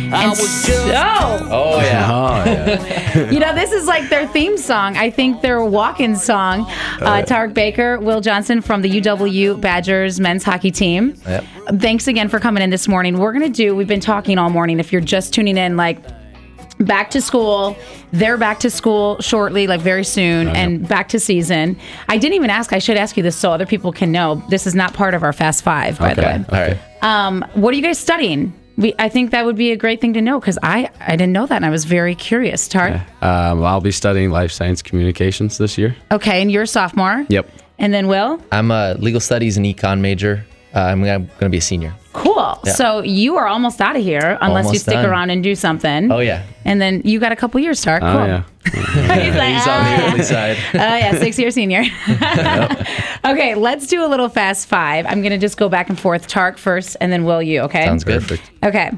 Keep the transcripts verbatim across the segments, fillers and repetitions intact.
And so, Oh, yeah. Oh, yeah. you know, this is like their theme song. I think their walk-in song. Uh, Tarek Baker, Will Johnson from the U W Badgers men's hockey team. Yep. Thanks again for coming in this morning. We're going to do, we've been talking all morning. If you're just tuning in, like, back to school. They're back to school shortly, like very soon, Oh, and yeah. back to season. I didn't even ask. I should ask you this so other people can know. This is not part of our Fast Five, by the Okay. way. All right. Um, what are you guys studying? We, I think that would be a great thing to know because I, I didn't know that and I was very curious. Tarek? Um, I'll be studying life science communications this year. Okay, and you're a sophomore? Yep. And then Will? I'm a legal studies and econ major. Uh, I'm going to be a senior. Cool. Yeah. So you are almost out of here unless you Almost stick done. around and do something. Oh, yeah. And then you got a couple years, Tarek. Oh, Cool. yeah. He's like, He's on the "Ah." early side. Oh, yeah, six-year senior. Okay, let's do a little fast five. I'm going to just go back and forth. Tark first, and then Will, you, okay? Sounds good. Perfect. Okay.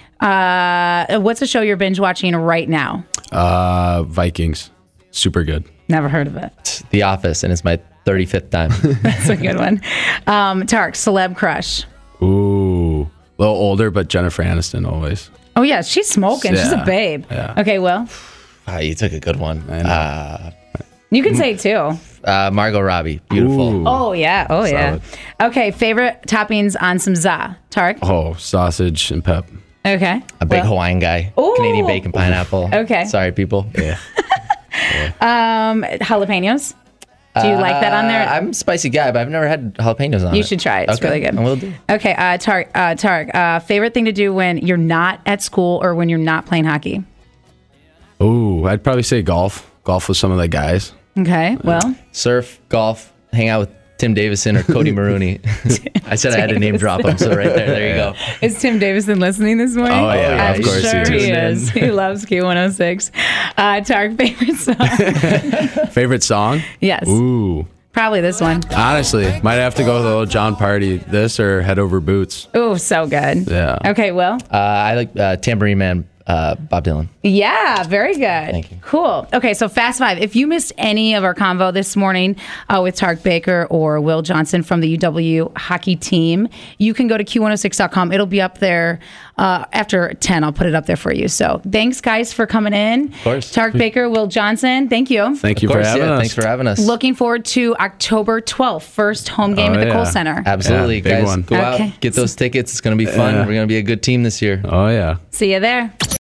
Uh, what's a show you're binge watching right now? Uh, Vikings. Super good. Never heard of it. The Office, and it's my thirty-fifth time. That's a good one. Um, Tark, celeb crush. Ooh. A little older, but Jennifer Aniston always. Oh, yeah, she's smoking. She's a Yeah, babe. yeah. Okay, Will, Ah, you took a good one. I know. Uh, you can say it too. uh, Margot Robbie. Beautiful. Ooh. Oh, yeah. Oh, yeah. Solid. Okay, favorite toppings on some za. Tark? Oh, sausage and pep. Okay. A big Will? Hawaiian guy. Ooh. Canadian bacon pineapple. Okay. Sorry, people. Yeah. Um, jalapenos. Do you like that on there? Uh, I'm a spicy guy, but I've never had jalapenos on You it. should try it. It's Okay, really good. I will do. Okay, uh, Tarek, uh, Tarek, uh, favorite thing to do when you're not at school or when you're not playing hockey? Ooh, I'd probably say golf. Golf with some of the guys. Okay, well, Surf, golf, hang out with Tim Davison or Cody Maroney. I said I had to name drop him, so right there, there you go. is Tim Davison listening this morning? Oh, yeah, I'm of course he sure is. he is. He loves Q one oh six. Uh, Tarek, favorite song? Favorite song? Yes, Ooh. probably this one. Honestly, might have to go with a little John Party. This or Head Over Boots. Oh, so good. Yeah. Okay, Will? Uh, I like uh, Tambourine Man, uh, Bob Dylan. Yeah, very good. Thank you. Cool. Okay, so Fast Five. If you missed any of our convo this morning uh, with Tarek Baker or Will Johnson from the U W hockey team, you can go to Q one oh six dot com. It'll be up there uh, after ten. I'll put it up there for you. So thanks, guys, for coming in. Of course. Tarek Baker, Will Johnson, thank you. Thank you Of course, for having yeah. us. Thanks for having us. Looking forward to October twelfth, first home game Oh, at the yeah. Kohl Center. Absolutely, Yeah, big guys. one. Go Okay. out, get those tickets. It's going to be fun. Yeah. We're going to be a good team this year. Oh, yeah. See you there.